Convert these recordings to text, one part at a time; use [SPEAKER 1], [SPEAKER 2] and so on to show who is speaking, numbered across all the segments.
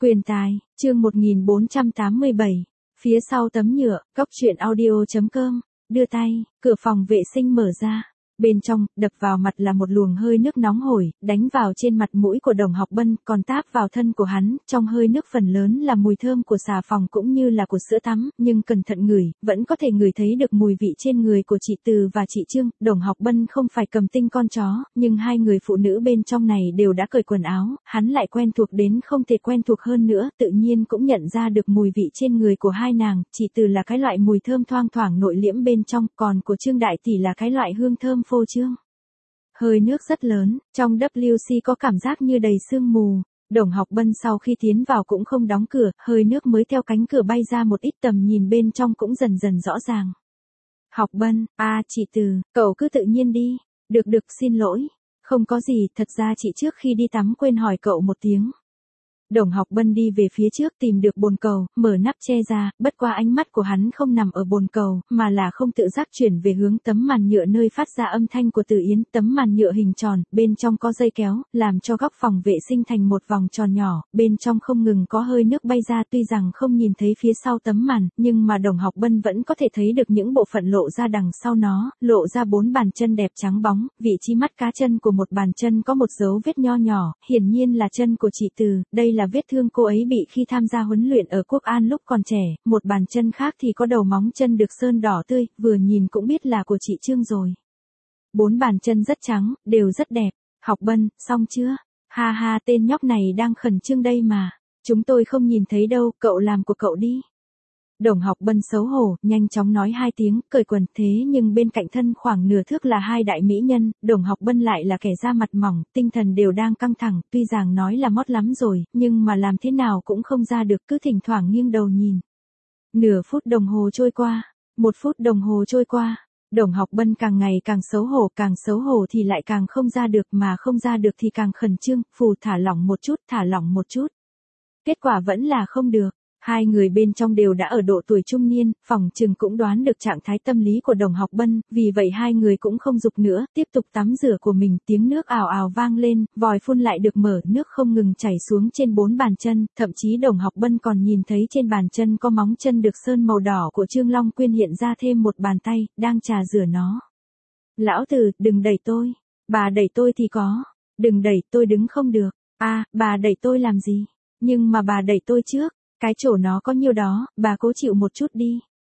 [SPEAKER 1] Quyền tài, chương 1487. Phía sau tấm nhựa, góc truyện audio.com, đưa tay, cửa phòng vệ sinh mở ra. Bên trong, đập vào mặt là một luồng hơi nước nóng hổi, đánh vào trên mặt mũi của Đồng Học Bân, còn táp vào thân của hắn, trong hơi nước phần lớn là mùi thơm của xà phòng cũng như là của sữa tắm, nhưng cẩn thận ngửi, vẫn có thể ngửi thấy được mùi vị trên người của chị Từ và chị Trương. Đồng Học Bân không phải cầm tinh con chó, nhưng hai người phụ nữ bên trong này đều đã cởi quần áo, hắn lại quen thuộc đến không thể quen thuộc hơn nữa, tự nhiên cũng nhận ra được mùi vị trên người của hai nàng. Chị Từ là cái loại mùi thơm thoang thoảng nội liễm bên trong, còn của Trương Đại Tỷ là cái loại hương thơm phô trương. Hơi nước rất lớn, trong WC có cảm giác như đầy sương mù. Đồng Học Bân sau khi tiến vào cũng không đóng cửa, hơi nước mới theo cánh cửa bay ra một ít, tầm nhìn bên trong cũng dần dần rõ ràng. Học Bân, chị Từ, cậu cứ tự nhiên đi. Được, xin lỗi. Không có gì, thật ra chị trước khi đi tắm quên hỏi cậu một tiếng. Đồng Học Bân đi về phía trước tìm được bồn cầu, mở nắp che ra, bất qua ánh mắt của hắn không nằm ở bồn cầu, mà là không tự giác chuyển về hướng tấm màn nhựa nơi phát ra âm thanh của Từ Yến. Tấm màn nhựa hình tròn, bên trong có dây kéo, làm cho góc phòng vệ sinh thành một vòng tròn nhỏ, bên trong không ngừng có hơi nước bay ra. Tuy rằng không nhìn thấy phía sau tấm màn, nhưng mà Đồng Học Bân vẫn có thể thấy được những bộ phận lộ ra đằng sau nó, lộ ra 4 bàn chân đẹp trắng bóng, vị trí mắt cá chân của một bàn chân có một dấu vết nho nhỏ, hiển nhiên là chân của chị Từ. Đây là vết thương cô ấy bị khi tham gia huấn luyện ở Quốc An lúc còn trẻ. Một bàn chân khác thì có đầu móng chân được sơn đỏ tươi, vừa nhìn cũng biết là của chị Trương rồi. 4 bàn chân rất trắng, đều rất đẹp. Học Bân, xong chưa? Ha, tên nhóc này đang khẩn trương đây mà. Chúng tôi không nhìn thấy đâu, cậu làm của cậu đi. Đồng Học Bân xấu hổ, nhanh chóng nói 2 tiếng, cởi quần. Thế nhưng bên cạnh thân khoảng nửa thước là 2 đại mỹ nhân, Đồng Học Bân lại là kẻ da mặt mỏng, tinh thần đều đang căng thẳng, tuy rằng nói là mót lắm rồi, nhưng mà làm thế nào cũng không ra được, cứ thỉnh thoảng nghiêng đầu nhìn. Nửa phút đồng hồ trôi qua, 1 phút đồng hồ trôi qua, Đồng Học Bân càng ngày càng xấu hổ thì lại càng không ra được, mà không ra được thì càng khẩn trương, thả lỏng một chút. Kết quả vẫn là không được. Hai người bên trong đều đã ở độ tuổi trung niên, phòng trừng cũng đoán được trạng thái tâm lý của Đồng Học Bân, vì vậy hai người cũng không giục nữa, tiếp tục tắm rửa của mình. Tiếng nước ào ào vang lên, vòi phun lại được mở, nước không ngừng chảy xuống trên 4 bàn chân, thậm chí Đồng Học Bân còn nhìn thấy trên bàn chân có móng chân được sơn màu đỏ của Trương Long Quyên hiện ra thêm một bàn tay, đang trà rửa nó. Lão Từ, đừng đẩy tôi. Bà đẩy tôi thì có. Đừng đẩy, tôi đứng không được. Bà đẩy tôi làm gì? Nhưng mà bà đẩy tôi trước. Cái chỗ nó có nhiêu đó, bà cố chịu một chút đi.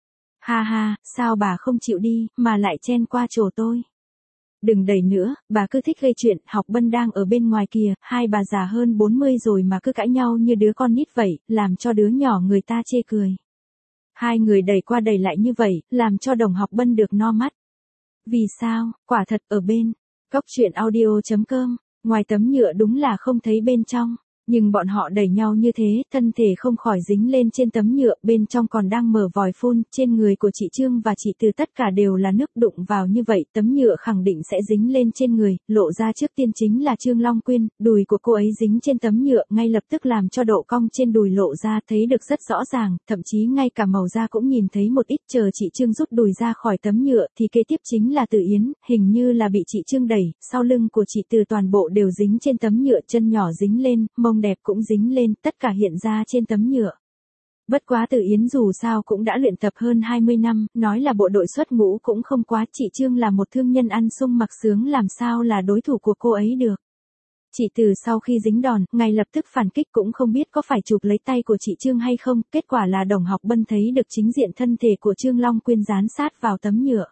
[SPEAKER 1] Ha, sao bà không chịu đi, mà lại chen qua chỗ tôi. Đừng đẩy nữa, bà cứ thích gây chuyện. Học Bân đang ở bên ngoài kìa, hai bà già hơn 40 rồi mà cứ cãi nhau như đứa con nít vậy, làm cho đứa nhỏ người ta chê cười. Hai người đẩy qua đẩy lại như vậy, làm cho Đồng Học Bân được no mắt. Vì sao, quả thật ở bên góc truyện audio.com, ngoài tấm nhựa đúng là không thấy bên trong. Nhưng bọn họ đẩy nhau như thế, thân thể không khỏi dính lên trên tấm nhựa, bên trong còn đang mở vòi phun, trên người của chị Trương và chị Từ tất cả đều là nước, đụng vào như vậy, tấm nhựa khẳng định sẽ dính lên trên người. Lộ ra trước tiên chính là Trương Long Quyên, đùi của cô ấy dính trên tấm nhựa, ngay lập tức làm cho độ cong trên đùi lộ ra, thấy được rất rõ ràng, thậm chí ngay cả màu da cũng nhìn thấy một ít. Chờ chị Trương rút đùi ra khỏi tấm nhựa, thì kế tiếp chính là Từ Yến, hình như là bị chị Trương đẩy, sau lưng của chị Từ toàn bộ đều dính trên tấm nhựa, chân nhỏ dính lên, mông đẹp cũng dính lên, tất cả hiện ra trên tấm nhựa. Bất quá Từ Yến dù sao cũng đã luyện tập hơn 20 năm, nói là bộ đội xuất ngũ cũng không quá. Chị Trương là một thương nhân ăn sung mặc sướng, làm sao là đối thủ của cô ấy được. Chị Từ sau khi dính đòn, ngay lập tức phản kích, cũng không biết có phải chụp lấy tay của chị Trương hay không, kết quả là Đồng Học Bân thấy được chính diện thân thể của Trương Long Quyên dán sát vào tấm nhựa.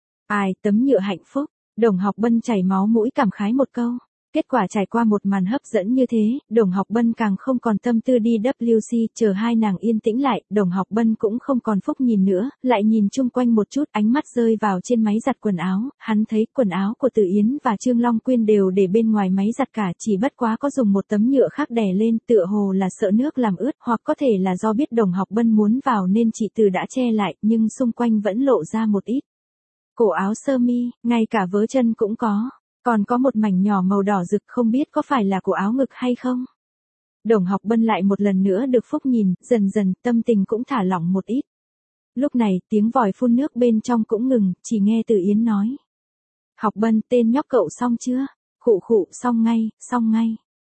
[SPEAKER 1] Tấm nhựa hạnh phúc. Đồng Học Bân chảy máu mũi cảm khái một câu. Kết quả trải qua một màn hấp dẫn như thế, Đồng Học Bân càng không còn tâm tư đi WC. Chờ hai nàng yên tĩnh lại, Đồng Học Bân cũng không còn phúc nhìn nữa, lại nhìn chung quanh một chút, ánh mắt rơi vào trên máy giặt quần áo, hắn thấy quần áo của Từ Yến và Trương Long Quyên đều để bên ngoài máy giặt cả, chỉ bất quá có dùng một tấm nhựa khác đè lên, tựa hồ là sợ nước làm ướt, hoặc có thể là do biết Đồng Học Bân muốn vào nên chị Từ đã che lại, nhưng xung quanh vẫn lộ ra một ít. Cổ áo sơ mi, ngay cả vớ chân cũng có. Còn có một mảnh nhỏ màu đỏ rực, không biết có phải là của áo ngực hay không. Đồng Học Bân lại một lần nữa được phúc nhìn, dần dần tâm tình cũng thả lỏng một ít. Lúc này tiếng vòi phun nước bên trong cũng ngừng, chỉ nghe Từ Yến nói. Học Bân, tên nhóc cậu xong chưa? Khụ, xong ngay.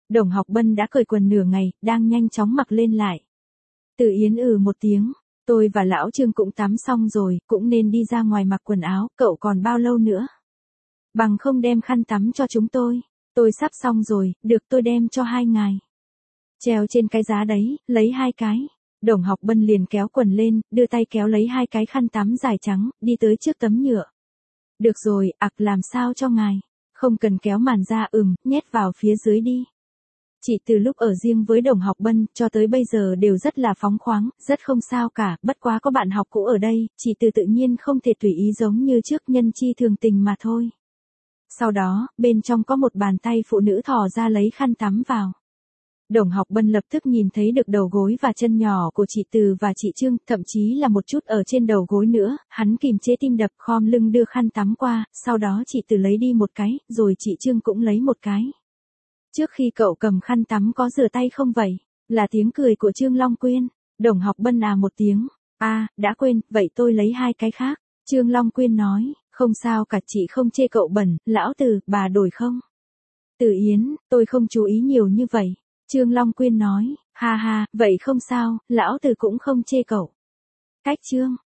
[SPEAKER 1] Đồng Học Bân đã cởi quần nửa ngày, đang nhanh chóng mặc lên lại. Từ Yến một tiếng, tôi và lão Trương cũng tắm xong rồi, cũng nên đi ra ngoài mặc quần áo, cậu còn bao lâu nữa? Bằng không đem khăn tắm cho chúng tôi sắp xong rồi, được tôi đem cho hai ngài. Treo trên cái giá đấy, lấy hai cái. Đồng Học Bân liền kéo quần lên, đưa tay kéo lấy hai cái khăn tắm dài trắng, đi tới trước tấm nhựa. Được rồi, làm sao cho ngài? Không cần kéo màn ra, nhét vào phía dưới đi. Chị từ lúc ở riêng với Đồng Học Bân, cho tới bây giờ đều rất là phóng khoáng, rất không sao cả, bất quá có bạn học cũ ở đây, chị từ tự nhiên không thể tùy ý giống như trước, nhân chi thường tình mà thôi. Sau đó, bên trong có một bàn tay phụ nữ thò ra lấy khăn tắm vào. Đồng Học Bân lập tức nhìn thấy được đầu gối và chân nhỏ của chị Từ và chị Trương, thậm chí là một chút ở trên đầu gối nữa, hắn kìm chế tim đập, khom lưng đưa khăn tắm qua, sau đó chị Từ lấy đi một cái, rồi chị Trương cũng lấy một cái. Trước khi cậu cầm khăn tắm có rửa tay không vậy? Là tiếng cười của Trương Long Quyên. Đồng Học Bân một tiếng. Đã quên, vậy tôi lấy hai cái khác. Trương Long Quyên nói, không sao cả, chị không chê cậu bẩn, lão Từ, bà đổi không? Từ Yến, tôi không chú ý nhiều như vậy. Trương Long Quyên nói, ha ha, vậy không sao, lão Từ cũng không chê cậu. Cách Trương.